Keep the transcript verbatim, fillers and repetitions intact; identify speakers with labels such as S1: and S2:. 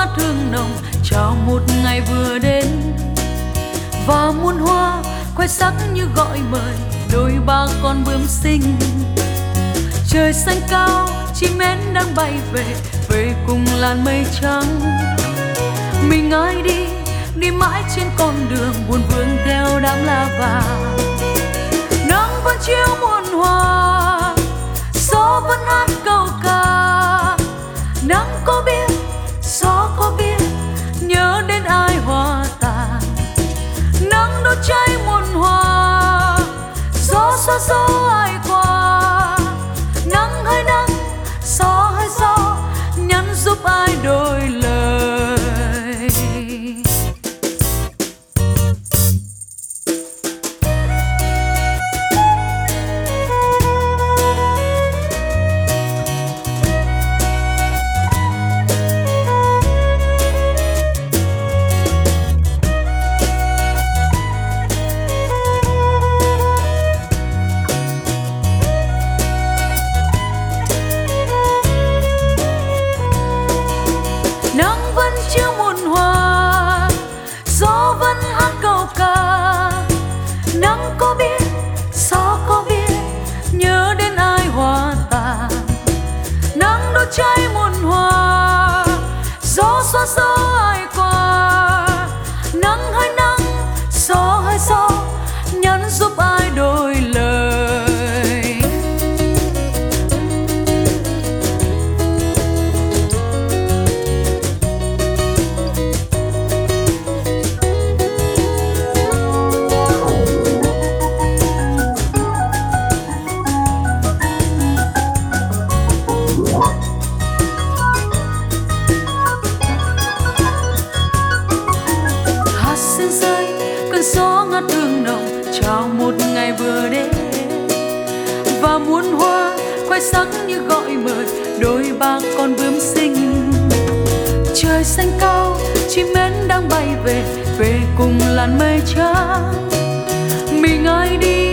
S1: ngát hương nồng chào một ngày vừa đến, và muôn hoa khoe sắc như gọi mời đôi ba con bướm xinh. Trời xanh cao chim én đang bay về, về cùng làn mây trắng. Mình ai đi đi mãi trên con đường buồn vương theo đám lá vàng. Nắng vẫn chiếu muôn hoa, gió vẫn hát câu ca. Nắng có biết, gió có biết, nhớ đến ai hoa tàn. Nắng đốt cháy muôn hoa, gió xóa gió ai qua. Nắng hay nắng, gió hay gió, nhắn giúp ai đôi lời. Nắng vẫn chiếu muôn hoa, gió vẫn hát câu ca. Nắng có biết, gió có biết, nhớ đến ai hoa tàn. Nắng đốt cháy muôn hoa, gió xóa gió ai qua. Nắng hay nắng, gió hay gió, nhắn giúp ai đôi lời. Gió ngát hương nồng chào một ngày vừa đến, và muôn hoa khoe sắc như gọi mời đôi ba con bướm xinh. Trời xanh cao chim én đang bay về, về cùng làn mây trắng. Mình ai đi